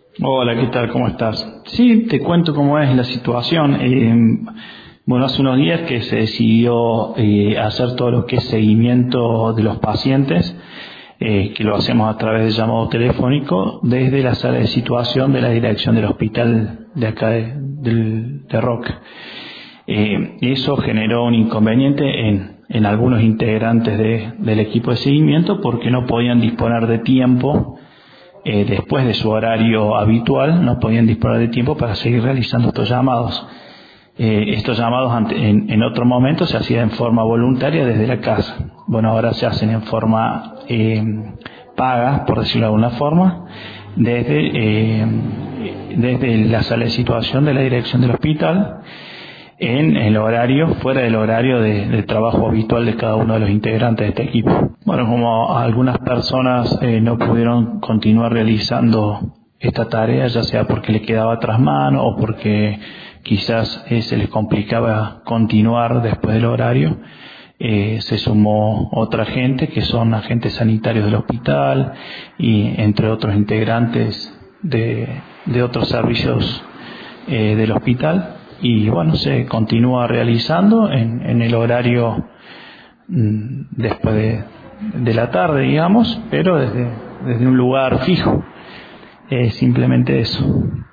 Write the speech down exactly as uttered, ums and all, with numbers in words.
Hola, ¿qué tal? ¿Cómo estás? Sí, te cuento cómo es la situación. Eh, bueno, hace unos días que se decidió eh, hacer todo lo que es seguimiento de los pacientes, eh, que lo hacemos a través de llamado telefónico desde la sala de situación de la dirección del hospital de acá de, del- de Roque. Eh, eso generó un inconveniente en, en algunos integrantes de- del equipo de seguimiento porque no podían disponer de tiempo eh, después de su horario habitual, no podían disponer de tiempo para seguir realizando estos llamados. Eh, estos llamados ante- en, en otro momento se hacían en forma voluntaria desde la casa. Bueno, ahora se hacen en forma eh, paga, por decirlo de alguna forma, desde, eh, desde la sala de situación de la dirección del hospital, en el horario, fuera del horario de, de trabajo habitual de cada uno de los integrantes de este equipo. Bueno, como algunas personas eh, no pudieron continuar realizando esta tarea, ya sea porque le quedaba tras mano o porque quizás eh, se les complicaba continuar después del horario, eh, se sumó otra gente que son agentes sanitarios del hospital y entre otros integrantes de, de otros servicios eh, del hospital, y bueno, se continúa realizando en, en el horario mm, después de, de la tarde, digamos, pero desde, desde un lugar fijo. Eh, simplemente eso.